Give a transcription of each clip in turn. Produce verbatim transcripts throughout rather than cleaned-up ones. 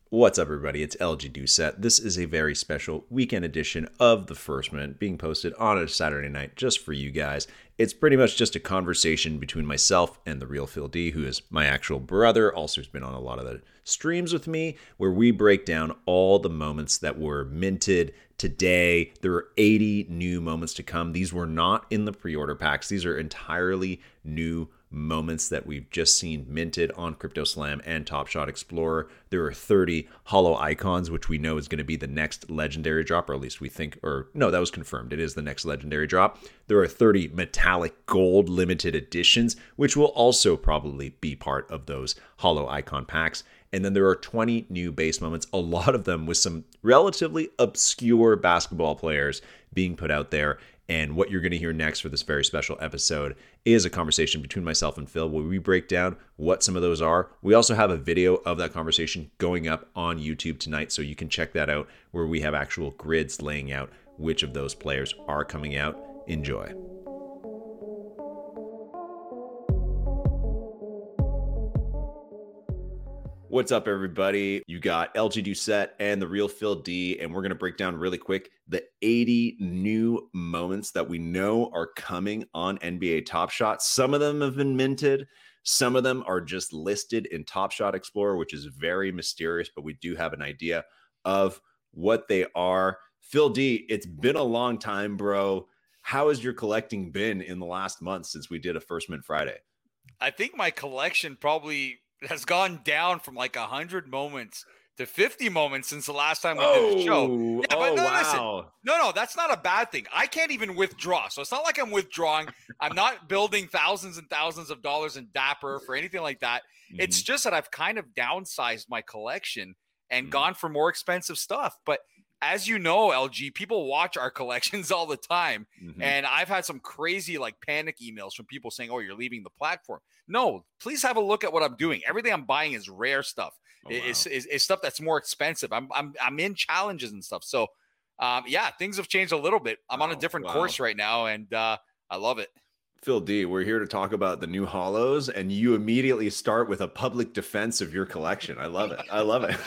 What's up, everybody? It's L G Doucette. This is a very special weekend edition of The First Minute being posted on a Saturday night just for you guys. It's pretty much just a conversation between myself and the real Phil D, who is my actual brother, also has been on a lot of the streams with me, where we break down all the moments that were minted today. There are eighty new moments to come. These were not in the pre-order packs. These are entirely new moments that we've just seen minted on CryptoSlam and Top Shot Explorer. There are thirty holo icons, which we know is going to be the next legendary drop, or at least we think, or no, that was confirmed. It is the next legendary drop. There are thirty metallic gold limited editions, which will also probably be part of those holo icon packs. And then there are twenty new base moments, a lot of them with some relatively obscure basketball players being put out there. And what you're going to hear next for this very special episode is a conversation between myself and Phil where we break down what some of those are. We also have a video of that conversation going up on YouTube tonight, so you can check that out where we have actual grids laying out which of those players are coming out. Enjoy. What's up, everybody? You got L G Doucette and the real Phil D, and we're going to break down really quick the eighty new moments that we know are coming on N B A Top Shot. Some of them have been minted. Some of them are just listed in Top Shot Explorer, which is very mysterious, but we do have an idea of what they are. Phil D, it's been a long time, bro. How has your collecting been in the last month since we did a First Mint Friday? I think my collection probably has gone down from like one hundred moments to fifty moments since the last time we oh, did the show. Yeah, oh, no, wow. Listen, no, no, that's not a bad thing. I can't even withdraw. So it's not like I'm withdrawing. I'm not building thousands and thousands of dollars in Dapper for anything like that. Mm-hmm. It's just that I've kind of downsized my collection and mm-hmm. gone for more expensive stuff. But as you know, L G, people watch our collections all the time. Mm-hmm. And I've had some crazy like panic emails from people saying, oh, you're leaving the platform. No, please have a look at what I'm doing. Everything I'm buying is rare stuff. Oh, wow. it's, it's, it's stuff that's more expensive. I'm I'm I'm in challenges and stuff. So, um, yeah, things have changed a little bit. I'm oh, on a different wow. course right now, and uh, I love it. Phil D, we're here to talk about the new holos, and you immediately start with a public defense of your collection. I love it. I love it.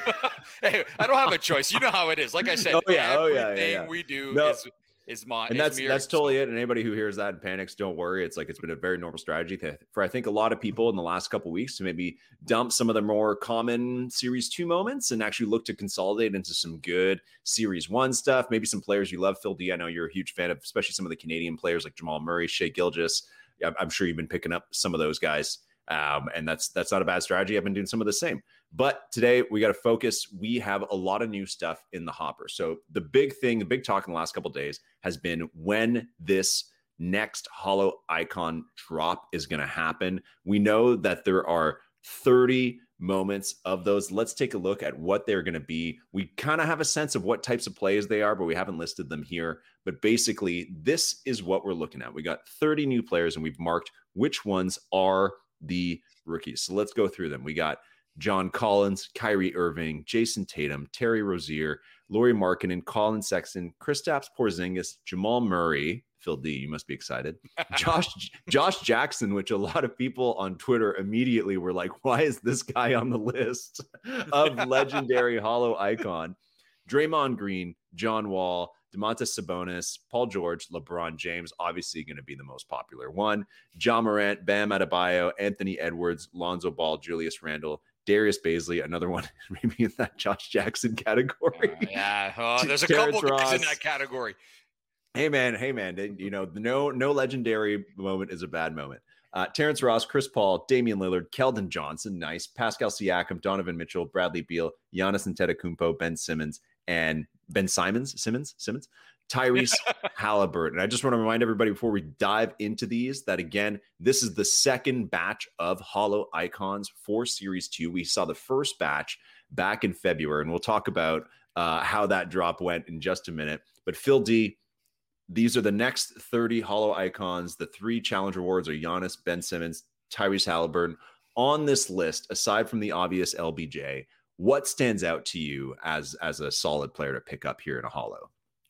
Hey, I don't have a choice. You know how it is. Like I said, oh, yeah, everything oh, yeah, yeah, yeah. we do no. is is mine. And that's that's totally it. And anybody who hears that and panics, don't worry. It's like it's been a very normal strategy to, for I think a lot of people in the last couple of weeks to maybe dump some of the more common Series two moments and actually look to consolidate into some good Series one stuff. Maybe some players you love, Phil D. I know you're a huge fan of, especially some of the Canadian players like Jamal Murray, Shai Gilgeous. I'm sure you've been picking up some of those guys. Um, and that's that's not a bad strategy. I've been doing some of the same. But today we got to focus. We have a lot of new stuff in the hopper. So the big thing, the big talk in the last couple of days has been when this next holo icon drop is going to happen. We know that there are thirty moments of those. Let's take a look at what they're going to be. We kind of have a sense of what types of plays they are, but we haven't listed them here. But basically, this is what we're looking at. We got thirty new players, and we've marked which ones are the rookies. So let's go through them. We got John Collins, Kyrie Irving, Jason Tatum, Terry Rozier, Lauri Markkanen, Colin Sexton, Kristaps Porzingis, Jamal Murray, Phil D, you must be excited, Josh Josh Jackson, which a lot of people on Twitter immediately were like, why is this guy on the list of legendary holo icon? Draymond Green, John Wall, Domantas Sabonis, Paul George, LeBron James, obviously going to be the most popular one. Ja Morant, Bam Adebayo, Anthony Edwards, Lonzo Ball, Julius Randle, Darius Baisley, another one maybe in that Josh Jackson category. Uh, yeah, uh, there's a Terrence couple guys in that category. Hey, man, hey, man, you know, no, no legendary moment is a bad moment. Uh, Terrence Ross, Chris Paul, Damian Lillard, Keldon Johnson, nice. Pascal Siakam, Donovan Mitchell, Bradley Beal, Giannis Antetokounmpo, Ben Simmons, and Ben Simons, Simmons, Simmons, Tyrese Halliburton. I just want to remind everybody before we dive into these that, again, this is the second batch of holo icons for Series two. We saw the first batch back in February, and we'll talk about uh, how that drop went in just a minute. But Phil D, these are the next thirty holo icons. The three challenge rewards are Giannis, Ben Simmons, Tyrese Halliburton. On this list, aside from the obvious L B J, what stands out to you as, as a solid player to pick up here in a holo?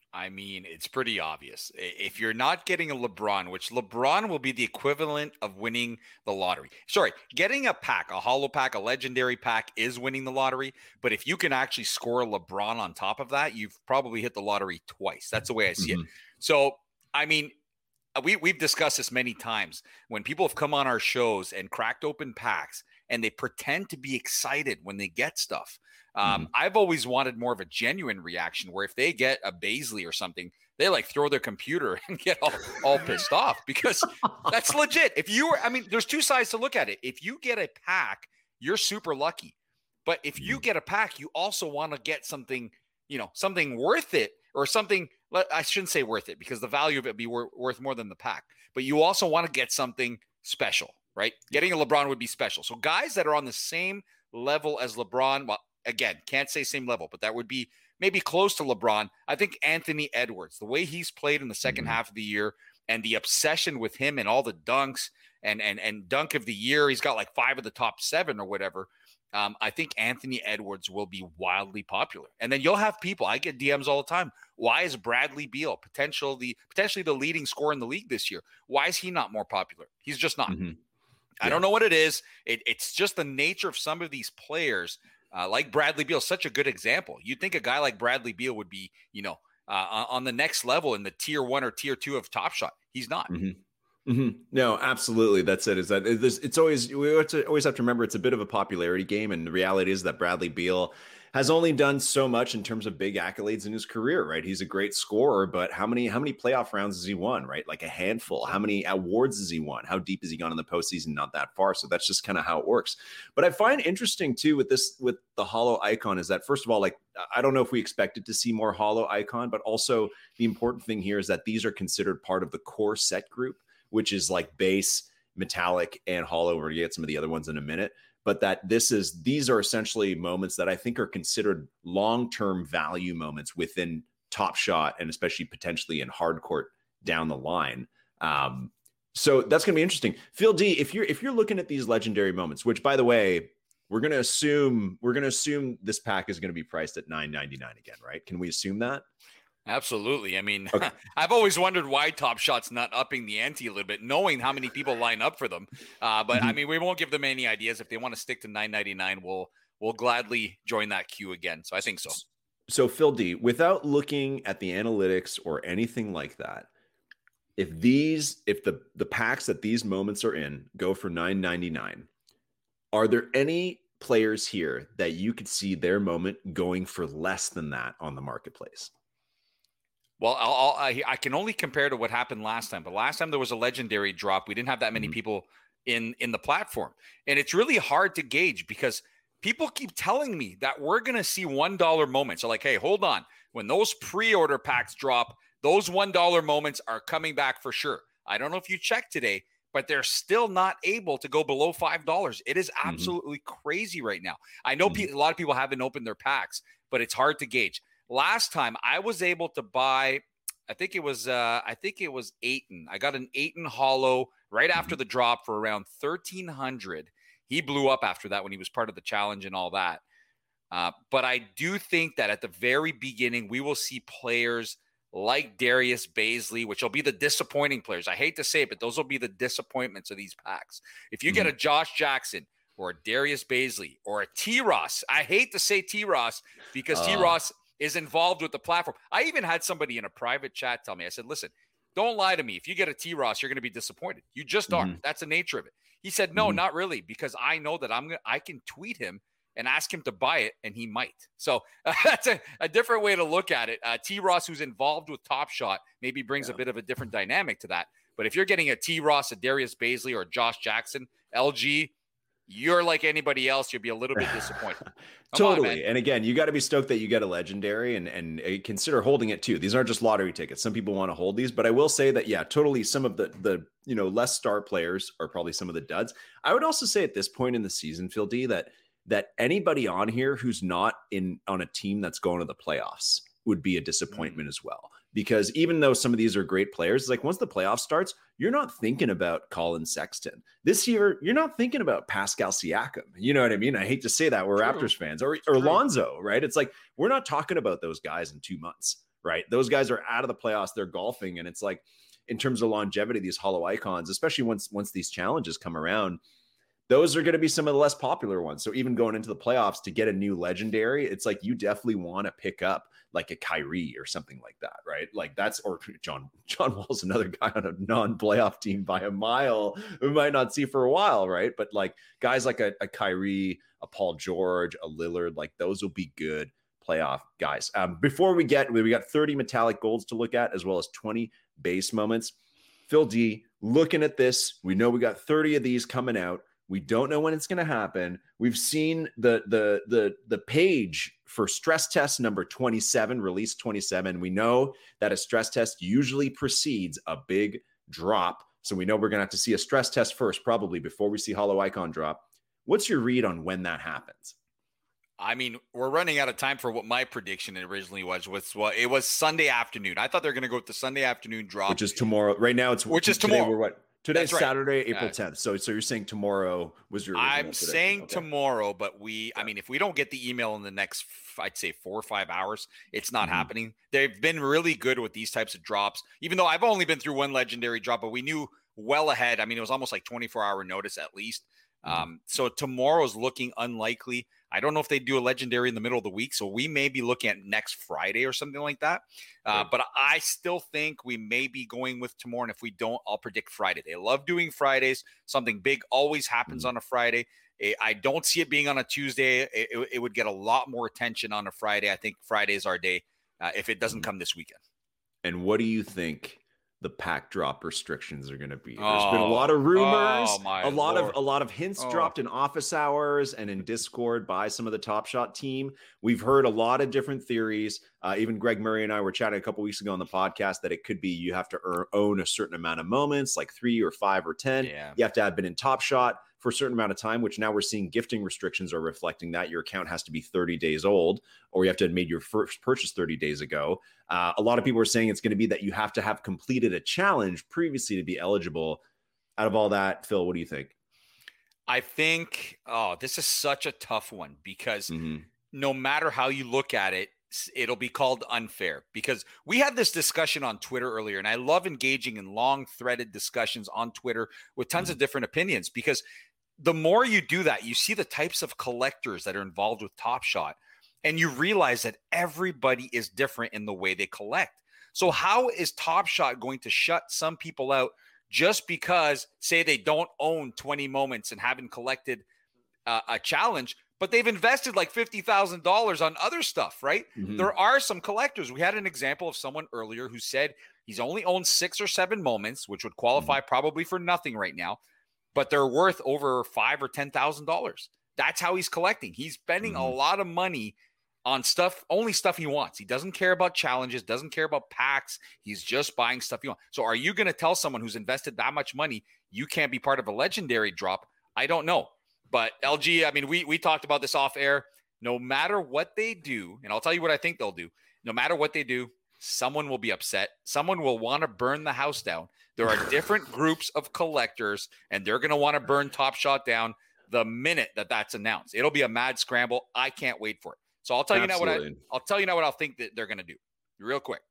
I mean, it's pretty obvious. If you're not getting a LeBron, which LeBron will be the equivalent of winning the lottery. Sorry, getting a pack, a hollow pack, a legendary pack is winning the lottery. But if you can actually score a LeBron on top of that, you've probably hit the lottery twice. That's the way I see mm-hmm. it. So, I mean, we, we've discussed this many times. When people have come on our shows and cracked open packs and they pretend to be excited when they get stuff. Um, mm-hmm. I've always wanted more of a genuine reaction where if they get a Baisley or something, they like throw their computer and get all, all pissed off because that's legit. If you were, I mean, there's two sides to look at it. If you get a pack, you're super lucky. But if you get a pack, you also want to get something, you know, something worth it or something. I shouldn't say worth it because the value of it be wor- worth more than the pack. But you also want to get something special, right? Getting a LeBron would be special. So guys that are on the same level as LeBron, well, again, can't say same level, but that would be maybe close to LeBron. I think Anthony Edwards, the way he's played in the second mm-hmm. half of the year and the obsession with him and all the dunks and and and dunk of the year, he's got like five of the top seven or whatever. Um, I think Anthony Edwards will be wildly popular. And then you'll have people, I get D Ms all the time. Why is Bradley Beal potential the potentially the leading scorer in the league this year? Why is he not more popular? He's just not. Mm-hmm. I yeah. don't know what it is. It, it's just the nature of some of these players. Uh, like Bradley Beal, such a good example. You'd think a guy like Bradley Beal would be, you know, uh, on the next level in the tier one or tier two of Top Shot. He's not. Mm-hmm. Mm-hmm. No, absolutely. That's it. Is that it's, it's always we have to, always have to remember it's a bit of a popularity game, and the reality is that Bradley Beal has only done so much in terms of big accolades in his career, right? He's a great scorer, but how many how many playoff rounds has he won, right? Like a handful. How many awards has he won? How deep has he gone in the postseason? Not that far. So that's just kind of how it works. But I find interesting too with this, with the hollow icon is that, first of all, like, I don't know if we expected to see more hollow icon, but also the important thing here is that these are considered part of the core set group, which is like base, metallic, and hollow. We're gonna get some of the other ones in a minute. But that this is, these are essentially moments that I think are considered long-term value moments within Top Shot and especially potentially in hard court down the line. Um, so that's going to be interesting. Phil D, if you're, if you're looking at these legendary moments, which by the way, we're going to assume, we're going to assume this pack is going to be priced at nine ninety-nine again, right? Can we assume that? Absolutely. I mean, okay. I've always wondered why Top Shot's not upping the ante a little bit, knowing how many people line up for them. Uh, but mm-hmm. I mean, we won't give them any ideas. If they want to stick to nine ninety-nine, we'll we'll gladly join that queue again. So I think so. So Phil D, without looking at the analytics or anything like that, if these, if the the packs that these moments are in go for nine ninety-nine, are there any players here that you could see their moment going for less than that on the marketplace? Well, I'll, I'll, I, I can only compare to what happened last time. But last time there was a legendary drop. We didn't have that many mm-hmm. people in, in the platform. And it's really hard to gauge because people keep telling me that we're going to see one dollar moments. So like, hey, hold on. When those pre-order packs drop, those one dollar moments are coming back for sure. I don't know if you checked today, but they're still not able to go below five dollars. It is absolutely mm-hmm. crazy right now. I know mm-hmm. pe- a lot of people haven't opened their packs, but it's hard to gauge. Last time I was able to buy, I think it was, uh, I think it was Ayton. I got an Ayton hollow right after the drop for around thirteen hundred. He blew up after that when he was part of the challenge and all that. Uh, but I do think that at the very beginning, we will see players like Darius Baisley, which will be the disappointing players. I hate to say it, but those will be the disappointments of these packs. If you mm-hmm. get a Josh Jackson or a Darius Baisley or a T-Ross, I hate to say T-Ross because uh. T-Ross is involved with the platform. I even had somebody in a private chat tell me, I said, listen, don't lie to me. If you get a T-Ross, you're going to be disappointed. You just are. Mm-hmm. That's the nature of it. He said, no, mm-hmm. not really, because I know that I'm gonna, I can tweet him and ask him to buy it, and he might. So uh, that's a, a different way to look at it. Uh, T-Ross, who's involved with Top Shot, maybe brings yeah. a bit of a different dynamic to that. But if you're getting a T-Ross, a Darius Baisley, or a Josh Jackson, L G, you're like anybody else. You'll be a little bit disappointed. Totally. On, and again, you got to be stoked that you get a legendary and, and consider holding it too. These aren't just lottery tickets. Some people want to hold these, but I will say that, yeah, totally. Some of the, the, you know, less star players are probably some of the duds. I would also say at this point in the season, Phil D, that, that anybody on here who's not in on a team that's going to the playoffs would be a disappointment mm. as well. Because even though some of these are great players, like once the playoff starts, you're not thinking about Colin Sexton. This year, you're not thinking about Pascal Siakam. You know what I mean? I hate to say that. We're True. Raptors fans. Or, or Lonzo, right? It's like, we're not talking about those guys in two months, right? Those guys are out of the playoffs. They're golfing. And it's like, in terms of longevity, these holo icons, especially once, once these challenges come around, those are going to be some of the less popular ones. So even going into the playoffs to get a new legendary, it's like you definitely want to pick up like a Kyrie or something like that, right? Like that's, or John John Wall's another guy on a non-playoff team by a mile we might not see for a while, right? But like guys like a, a Kyrie, a Paul George, a Lillard, like those will be good playoff guys. Um, before we get, we got thirty metallic golds to look at, as well as twenty base moments. Phil D, looking at this, we know we got thirty of these coming out. We don't know when it's going to happen. We've seen the the the the page for stress test number twenty-seven, release twenty-seven. We know that a stress test usually precedes a big drop. So we know we're going to have to see a stress test first, probably before we see holo icon drop. What's your read on when that happens? I mean, we're running out of time for what my prediction originally was. Was well, it was Sunday afternoon. I thought they were going to go with the Sunday afternoon drop, which is tomorrow. Right now, it's which is today, tomorrow. We're what? Today's right. Saturday, April tenth. So, so you're saying tomorrow was your? I'm prediction. saying Okay. tomorrow, but we, I mean, if we don't get the email in the next, I'd say four or five hours, it's not mm-hmm. happening. They've been really good with these types of drops, even though I've only been through one legendary drop, but we knew well ahead. I mean, it was almost like twenty-four hour notice at least. Mm-hmm. Um, so tomorrow's looking unlikely. I don't know if they do a legendary in the middle of the week, so we may be looking at next Friday or something like that. Uh, right. But I still think we may be going with tomorrow, and if we don't, I'll predict Friday. They love doing Fridays. Something big always happens mm-hmm. on a Friday. I don't see it being on a Tuesday. It, it would get a lot more attention on a Friday. I think Friday is our day uh, if it doesn't come this weekend. And what do you think the pack drop restrictions are going to be? There's oh, been a lot of rumors, oh a lot Lord. of a lot of hints oh. dropped in office hours and in Discord by some of the Top Shot team. We've heard a lot of different theories. Uh, even Greg Murray and I were chatting a couple weeks ago on the podcast that it could be you have to earn, own a certain amount of moments, like three or five or ten. Yeah. You have to have been in Top Shot for a certain amount of time, which now we're seeing gifting restrictions are reflecting that your account has to be thirty days old, or you have to have made your first purchase thirty days ago. Uh, a lot of people are saying it's going to be that you have to have completed a challenge previously to be eligible. Out of all that, Phil, what do you think? I think, oh, this is such a tough one because mm-hmm. no matter how you look at it, it'll be called unfair, because we had this discussion on Twitter earlier, and I love engaging in long threaded discussions on Twitter with tons mm-hmm. of different opinions, because the more you do that, you see the types of collectors that are involved with Top Shot, and you realize that everybody is different in the way they collect. So how is Top Shot going to shut some people out just because, say, they don't own twenty moments and haven't collected uh, a challenge, but they've invested like fifty thousand dollars on other stuff, right? Mm-hmm. There are some collectors. We had an example of someone earlier who said he's only owned six or seven moments, which would qualify mm-hmm. probably for nothing right now, but they're worth over five or ten thousand dollars. That's how he's collecting. He's spending mm-hmm. a lot of money on stuff, only stuff he wants. He doesn't care about challenges, doesn't care about packs. He's just buying stuff he wants. So are you going to tell someone who's invested that much money you can't be part of a legendary drop? I don't know. But L G, I mean, we we talked about this off air. No matter what they do, and I'll tell you what I think they'll do. No matter what they do, someone will be upset. Someone will want to burn the house down. There are different groups of collectors, and they're going to want to burn Top Shot down the minute that that's announced. It'll be a mad scramble. I can't wait for it. So I'll tell you Absolutely. now what I, I'll tell you now what I'll think that they're going to do real quick.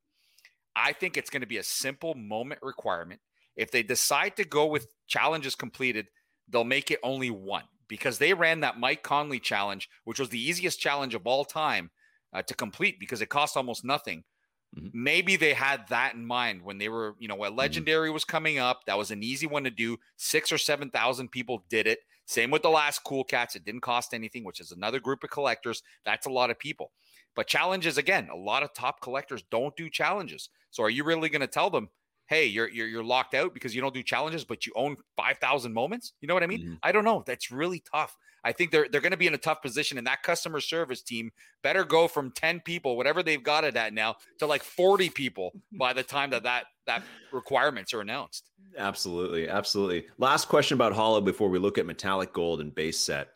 I think it's going to be a simple moment requirement. If they decide to go with challenges completed, they'll make it only one, because they ran that Mike Conley challenge, which was the easiest challenge of all time uh, to complete because it cost almost nothing. Mm-hmm. Maybe they had that in mind when they were, you know, a legendary mm-hmm. was coming up. That was an easy one to do. Six or seven thousand people did it. Same with the last Cool Cats. It didn't cost anything, which is another group of collectors. That's a lot of people. But challenges, again, a lot of top collectors don't do challenges. So are you really going to tell them, hey, you're, you're you're locked out because you don't do challenges, but you own five thousand moments? You know what I mean? Mm-hmm. I don't know. That's really tough. I think they're they're going to be in a tough position, and that customer service team better go from ten people, whatever they've got it at now, to like forty people by the time that that, that requirements are announced. Absolutely. Absolutely. Last question about Holo before we look at metallic gold and base set.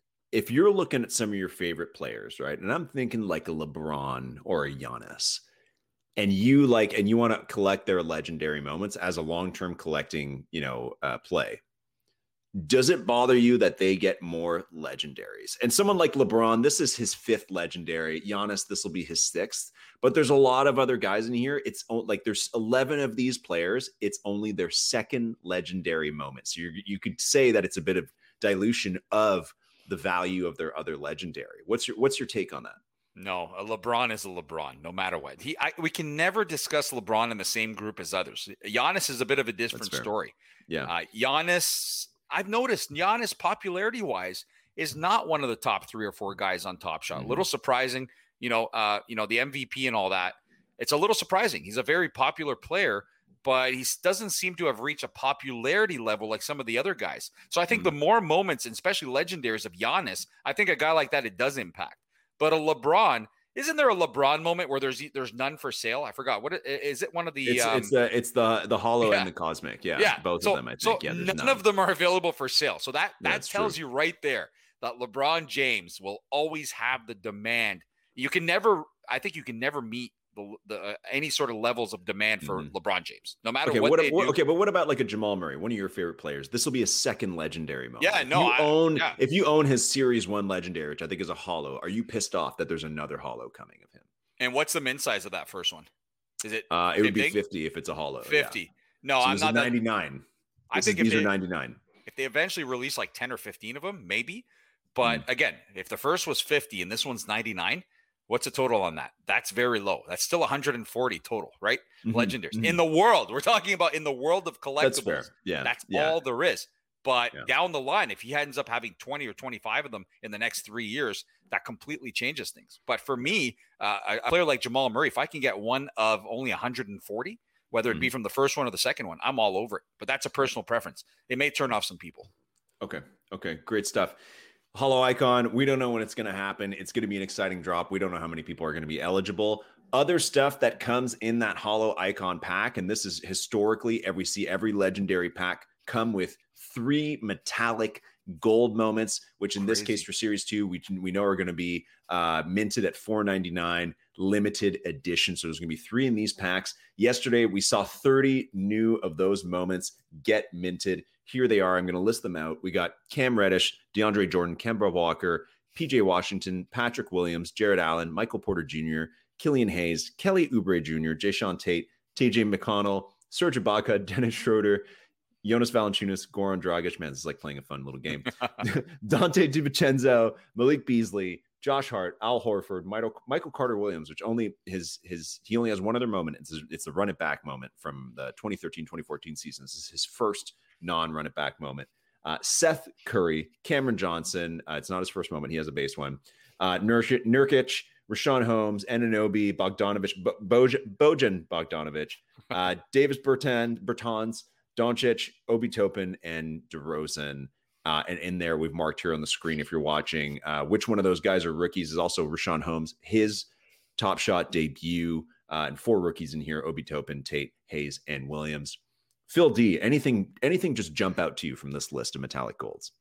If you're looking at some of your favorite players, right? And I'm thinking like a LeBron or a Giannis, and you like, and you want to collect their legendary moments as a long-term collecting, you know, uh, play. Does it bother you that they get more legendaries? And someone like LeBron, this is his fifth legendary. Giannis, this will be his sixth. But there's a lot of other guys in here. It's like there's eleven of these players. It's only their second legendary moment. So you you could say that it's a bit of dilution of the value of their other legendary. What's your what's your take on that? No, a LeBron is a LeBron, no matter what. He, I, we can never discuss LeBron in the same group as others. Giannis is a bit of a different story. Yeah, uh, Giannis. I've noticed Giannis, popularity-wise, is not one of the top three or four guys on Top Shot. Mm-hmm. A little surprising, you know. Uh, you know, the M V P and all that. It's a little surprising. He's a very popular player, but he doesn't seem to have reached a popularity level like some of the other guys. So I think mm-hmm. the more moments, and especially legendaries of Giannis, I think a guy like that, it does impact. But a LeBron, isn't there a LeBron moment where there's there's none for sale? I forgot. What is it? One of the it's, um, it's the it's the the hollow yeah. and the cosmic. Yeah, yeah. both so, of them. I think. So yeah, none, none of them are available for sale. So that that That's tells true. you right there that LeBron James will always have the demand. You can never. I think you can never meet the, the uh, any sort of levels of demand for mm-hmm. LeBron James, no matter okay, what, what they what, do. Okay, but what about like a Jamal Murray, one of your favorite players? This will be a second legendary moment. Yeah, if no, you I, own yeah. if you own his Series One legendary, which I think is a hollow. Are you pissed off that there's another hollow coming of him? And what's the min size of that first one? Is it? Uh, it would be big? fifty if it's a hollow. Fifty. Yeah. No, so I'm not ninety-nine. That, I think is, these they, are ninety-nine. If they eventually release like ten or fifteen of them, maybe. But mm. again, if the first was fifty and this one's ninety-nine, what's the total on that? That's very low. That's still one hundred forty total, right? Mm-hmm. Legendaries mm-hmm. in the world. We're talking about in the world of collectibles. That's fair. Yeah, that's yeah. all there is. But yeah. down the line, if he ends up having twenty or twenty-five of them in the next three years, that completely changes things. But for me, uh, a player like Jamal Murray, if I can get one of only one hundred forty, whether it mm-hmm. be from the first one or the second one, I'm all over it. But that's a personal preference. It may turn off some people. Okay. Okay. Great stuff. Hollow Icon, we don't know when it's going to happen. It's going to be an exciting drop. We don't know how many people are going to be eligible. Other stuff that comes in that Hollow Icon pack, and this is historically, every see every legendary pack come with three metallic gold moments, which in Crazy. This case for Series two, we, we know are going to be uh, minted at four ninety-nine, limited edition. So there's going to be three in these packs. Yesterday, we saw thirty new of those moments get minted. Here they are. I'm going to list them out. We got Cam Reddish, DeAndre Jordan, Kemba Walker, P J Washington, Patrick Williams, Jared Allen, Michael Porter Junior, Killian Hayes, Kelly Oubre Junior, Jayshawn Tate, T J McConnell, Serge Ibaka, Dennis Schroeder, Jonas Valanciunas, Goran Dragic. Man, this is like playing a fun little game. Dante DiVincenzo, Malik Beasley, Josh Hart, Al Horford, Michael, Michael Carter Williams, which only his his he only has one other moment. It's it's the run it back moment from the twenty thirteen twenty fourteen season. This is his first non-run it back moment. Uh, Seth Curry, Cameron Johnson. Uh, it's not his first moment. He has a base one. Uh, Nurkic, Nurkic, Rashawn Holmes, Anunoby, Bogdanovich, Bo- Bojan, Bojan Bogdanovich, uh, Davis Bertan, Bertans, Doncic, Obi Toppin, and DeRozan. Uh, and in there, we've marked here on the screen, if you're watching, uh, which one of those guys are rookies is also Rashawn Holmes, his Top Shot debut, uh, and four rookies in here, Obi Toppin, Tate, Hayes, and Williams. Phil D, anything anything just jump out to you from this list of metallic golds?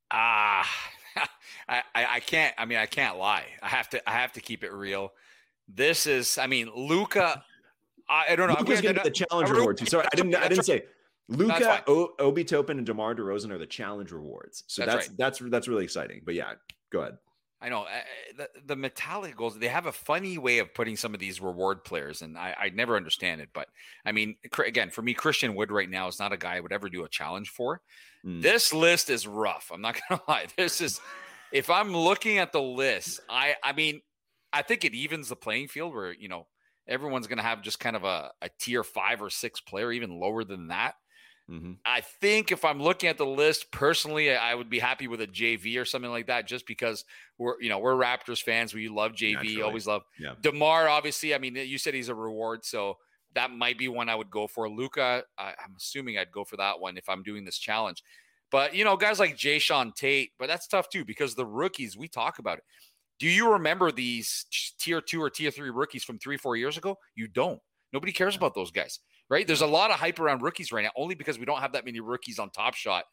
Ah, uh, I, I I can't. I mean, I can't lie. I have to. I have to keep it real. This is. I mean, Luka. I, I don't know. Luka's going to get the challenge reward too. Sorry, I didn't. I didn't say Luka, o, Obi Toppin, and DeMar DeRozan are the challenge rewards. So that's that's, right. that's that's really exciting. But yeah, go ahead. I know uh, the, the metallic goals, they have a funny way of putting some of these reward players, and I, I never understand it. But I mean, again, for me, Christian Wood right now is not a guy I would ever do a challenge for. Mm. This list is rough. I'm not going to lie. This is, if I'm looking at the list, I, I mean, I think it evens the playing field where, you know, everyone's going to have just kind of a, a tier five or six player, even lower than that. Mm-hmm. I think if I'm looking at the list personally, I would be happy with a J V or something like that, just because we're, you know, we're Raptors fans. We love J V, Naturally. always love yeah. DeMar. Obviously, I mean, you said he's a reward, so that might be one I would go for. Luka, I, I'm assuming I'd go for that one if I'm doing this challenge. But you know, guys like Jayshawn Tate, but that's tough too because the rookies we talk about it. Do you remember these tier two or tier three rookies from three, four years ago? You don't. Nobody cares about those guys. Right. There's a lot of hype around rookies right now, only because we don't have that many rookies on Top Shot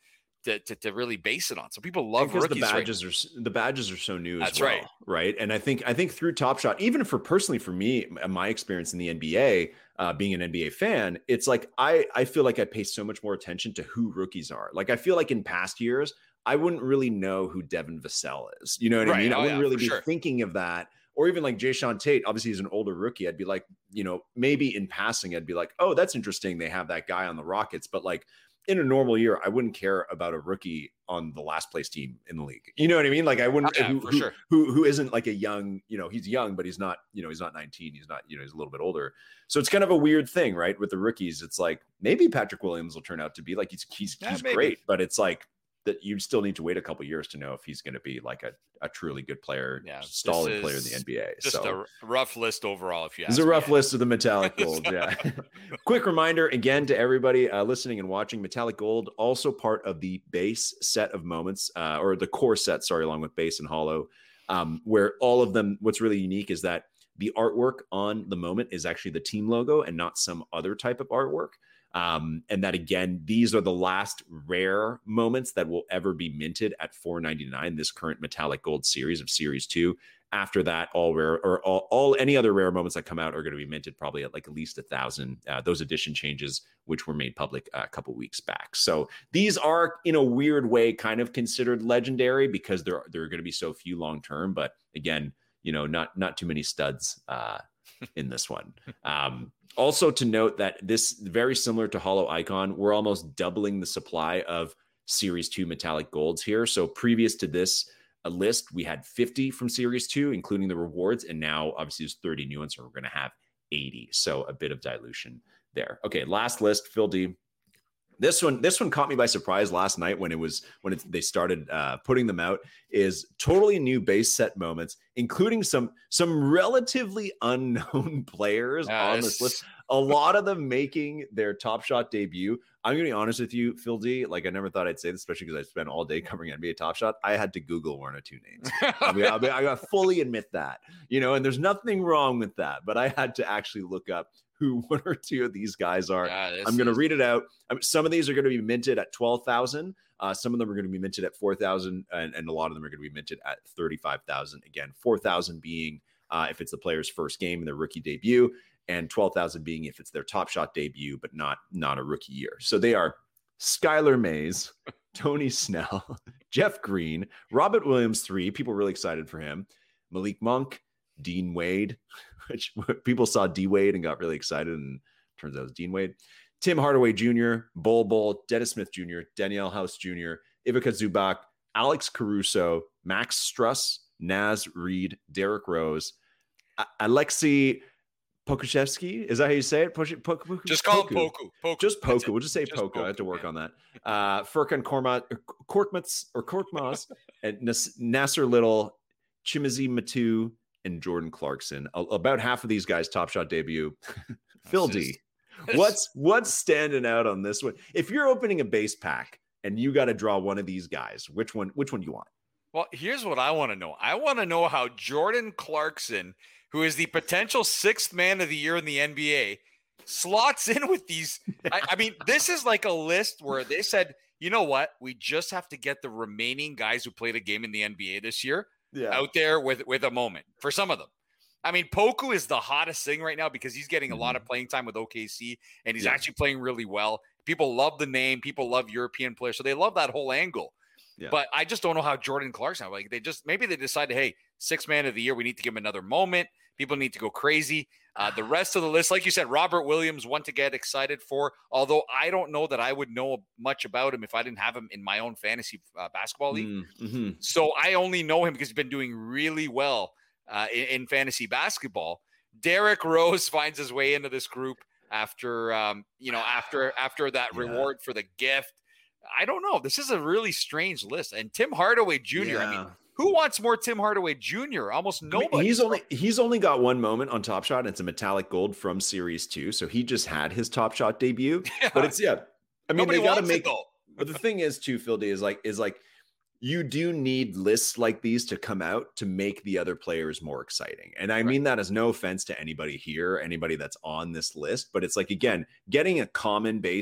to, to, to really base it on. So people love because rookies. The badges right. are the badges are so new. That's as well, right. Right. And I think I think through Top Shot, even for personally for me, my experience in the N B A, uh, being an N B A fan, it's like I I feel like I pay so much more attention to who rookies are. Like I feel like in past years, I wouldn't really know who Devin Vassell is. You know what right. I mean? Oh, I wouldn't yeah, really be sure. thinking of that. Or even like Jayshawn Tate, obviously he's an older rookie. I'd be like, you know, maybe in passing, I'd be like, oh, that's interesting. They have that guy on the Rockets. But like in a normal year, I wouldn't care about a rookie on the last place team in the league. You know what I mean? Like I wouldn't, yeah, who, for who, sure. who, who isn't like a young, you know, he's young, but he's not, you know, he's not nineteen. He's not, you know, he's a little bit older. So it's kind of a weird thing, right? With the rookies, it's like, maybe Patrick Williams will turn out to be like, he's, he's, yeah, he's great, but it's like, that you still need to wait a couple years to know if he's going to be like a, a truly good player, yeah, solid player in the N B A. Just so, a rough list overall. If you ask it's a rough me. list of the metallic gold. Yeah. Quick reminder again to everybody uh, listening and watching, metallic gold, also part of the base set of moments uh, or the core set, sorry, along with base and hollow, um, where all of them, what's really unique is that the artwork on the moment is actually the team logo and not some other type of artwork. Um, and that again, these are the last rare moments that will ever be minted at four ninety-nine, this current metallic gold series of series two. After that, all rare or all, all any other rare moments that come out are going to be minted probably at like at least a thousand, uh, those edition changes, which were made public a couple weeks back. So these are in a weird way kind of considered legendary because there, there are going to be so few long-term, but again, you know, not, not too many studs, uh, in this one. Um, also to note that this very similar to Hollow Icon, we're almost doubling the supply of series two metallic golds here. So previous to this a list, we had fifty from series two, including the rewards. And now obviously there's thirty new ones. So we're going to have eighty. So a bit of dilution there. Okay. Last list, Phil D. This one, this one caught me by surprise last night when it was, when it, they started uh, putting them out, is totally new base set moments, including some, some relatively unknown players uh, on this list. A lot of them making their Top Shot debut. I'm going to be honest with you, Phil D. Like I never thought I'd say this, especially because I spent all day covering N B A Top Shot. I had to Google one or two names. I mean, I, mean, I gotta fully admit that, you know, and there's nothing wrong with that, but I had to actually look up who one or two of these guys are. Yeah, I'm going to is... read it out. I mean, some of these are going to be minted at twelve thousand. Uh, some of them are going to be minted at four thousand, and, and a lot of them are going to be minted at thirty-five thousand. Again, four thousand being uh, if it's the player's first game and their rookie debut, and twelve thousand being if it's their Top Shot debut, but not, not a rookie year. So they are Skylar Mays, Tony Snell, Jeff Green, Robert Williams, three. People really excited for him. Malik Monk, Dean Wade, which people saw D Wade and got really excited, and turns out it was Dean Wade. Tim Hardaway Junior, Bol Bol, Dennis Smith Junior, Danielle House Junior, Ivica Zubac, Alex Caruso, Max Struss, Naz Reid, Derrick Rose, A- Alexei Pokushevsky. Is that how you say it? Poku, Poku, just call Poku. him Poku. Poku. Just Poku. We'll just say just Poku. Poku. I have to work man. on that. Uh, Furkan Korkmaz, Korkmaz or Korkmaz, and Nas- Nasser Little, Chimezie Metu, and Jordan Clarkson. A- about half of these guys' Top Shot debut. Phil D. What's what's standing out on this one? If you're opening a base pack and you got to draw one of these guys, which one? Which one do you want? Well, here's what I want to know. I want to know how Jordan Clarkson, who is the potential sixth man of the year in the N B A, slots in with these. I, I mean, this is like a list where they said, you know what? We just have to get the remaining guys who played a game in the N B A this year yeah. out there with, with a moment for some of them. I mean, Poku is the hottest thing right now because he's getting a mm-hmm. lot of playing time with O K C, and he's yeah. actually playing really well. People love the name. People love European players, so they love that whole angle. Yeah. But I just don't know how Jordan Clarkson, like they just, maybe they decided, hey, sixth man of the year, we need to give him another moment. People need to go crazy. Uh, the rest of the list, like you said, Robert Williams, one to get excited for, although I don't know that I would know much about him if I didn't have him in my own fantasy uh, basketball league. Mm-hmm. So I only know him because he's been doing really well uh, in, in fantasy basketball. Derrick Rose finds his way into this group after, um, you know, after, after that yeah. reward for the gift. I don't know. This is a really strange list. And Tim Hardaway Junior Yeah. I mean, who wants more Tim Hardaway Junior? Almost nobody. I mean, he's only he's only got one moment on Top Shot, and it's a metallic gold from Series Two. So he just had his Top Shot debut. Yeah. But it's yeah. I mean, nobody they got to make. It, but the thing is, too, Phil D is like is like you do need lists like these to come out to make the other players more exciting. And I right. mean that as no offense to anybody here, anybody that's on this list, but it's like again, getting a common base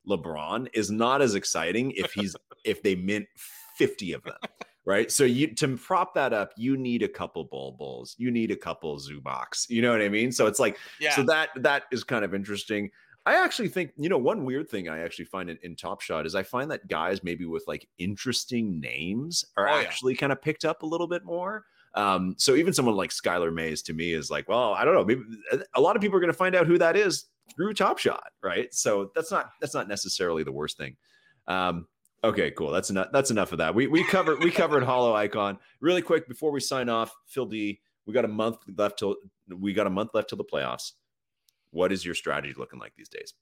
LeBron is not as exciting if he's if they mint fifty of them. Right. So you to prop that up, you need a couple Bol Bols, you need a couple Zubaks. You know what I mean? So it's like, yeah. so that that is kind of interesting. I actually think, you know, one weird thing I actually find in, in Top Shot is I find that guys maybe with like interesting names are oh, actually yeah. kind of picked up a little bit more. Um, so even someone like Skylar Mays to me is like, well, I don't know, maybe a lot of people are going to find out who that is through Top Shot. Right. So that's not that's not necessarily the worst thing. Um, Okay, cool. That's enough. That's enough of that. We we covered we covered Hollow Icon really quick before we sign off. Phil D, we got a month left till we got a month left till the playoffs. What is your strategy looking like these days?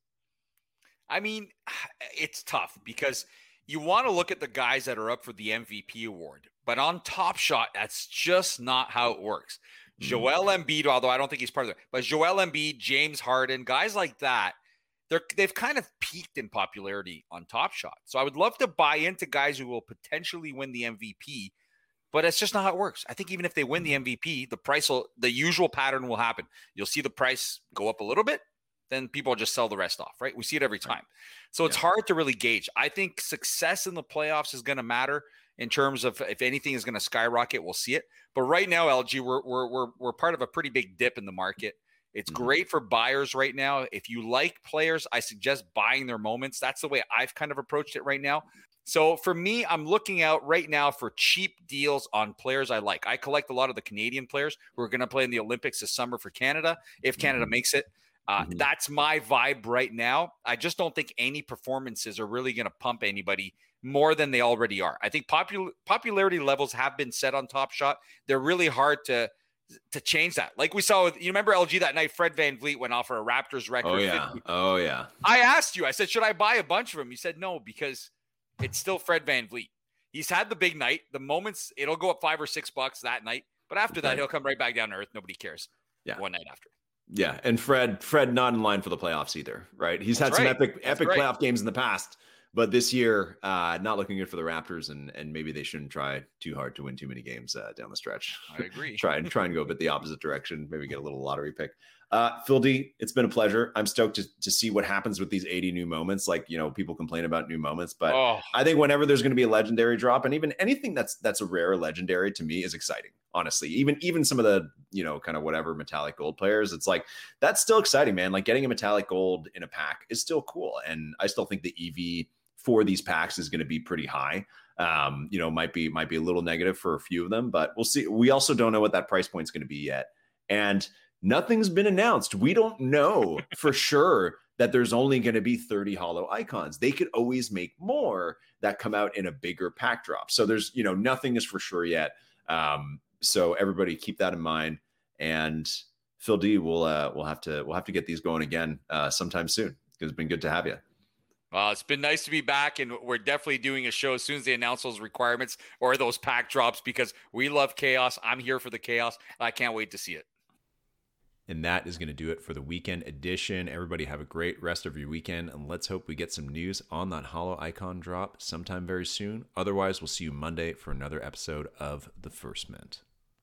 I mean, it's tough because you want to look at the guys that are up for the M V P award, but on Top Shot, that's just not how it works. Mm. Joel Embiid, although I don't think he's part of it, but Joel Embiid, James Harden, guys like that. They're, they've kind of peaked in popularity on Top Shot. So I would love to buy into guys who will potentially win the M V P, but it's just not how it works. I think even if they win the M V P, the price will, the usual pattern will happen. You'll see the price go up a little bit, then people will just sell the rest off, right? We see it every time. So it's yeah. hard to really gauge. I think success in the playoffs is going to matter in terms of if anything is going to skyrocket, we'll see it. But right now, L G, we're, we're, we're, we're part of a pretty big dip in the market. It's great for buyers right now. If you like players, I suggest buying their moments. That's the way I've kind of approached it right now. So for me, I'm looking out right now for cheap deals on players I like. I collect a lot of the Canadian players who are going to play in the Olympics this summer for Canada, if Canada mm-hmm. makes it. Uh, mm-hmm. That's my vibe right now. I just don't think any performances are really going to pump anybody more than they already are. I think popul- popularity levels have been set on Top Shot. They're really hard to to change that. Like we saw with, you remember L G that night, Fred VanVleet went off for a Raptors record. Oh yeah. fifty. Oh yeah. I asked you, I said, should I buy a bunch of them? You said no, because it's still Fred VanVleet. He's had the big night. The moments it'll go up five or six bucks that night. But after that, he'll come right back down to earth. Nobody cares. Yeah. One night after. Yeah. And Fred, Fred not in line for the playoffs either. Right. He's That's had right. some epic, That's epic right. playoff games in the past. But this year, uh, not looking good for the Raptors, and and maybe they shouldn't try too hard to win too many games uh, down the stretch. I agree. try and try and go a bit the opposite direction. Maybe get a little lottery pick. Uh, Phil D, it's been a pleasure. I'm stoked to to see what happens with these eighty new moments. Like, you know, people complain about new moments, but oh. I think whenever there's going to be a legendary drop, and even anything that's that's a rare legendary to me is exciting. Honestly, even even some of the, you know, kind of whatever metallic gold players, it's like that's still exciting, man. Like getting a metallic gold in a pack is still cool, and I still think the E V for these packs is going to be pretty high. Um, you know, might be might be a little negative for a few of them, but we'll see. We also don't know what that price point is going to be yet, and nothing's been announced. We don't know for sure that there's only going to be thirty hollow icons. They could always make more that come out in a bigger pack drop. So there's, you know, nothing is for sure yet. Um, so everybody keep that in mind. And Phil D, we'll uh, we'll have to we'll have to get these going again uh, sometime soon, because it's been good to have you. Well, it's been nice to be back, and we're definitely doing a show as soon as they announce those requirements or those pack drops, because we love chaos. I'm here for the chaos. I can't wait to see it. And that is going to do it for the weekend edition. Everybody have a great rest of your weekend, and let's hope we get some news on that hollow icon drop sometime very soon. Otherwise, we'll see you Monday for another episode of The First Mint.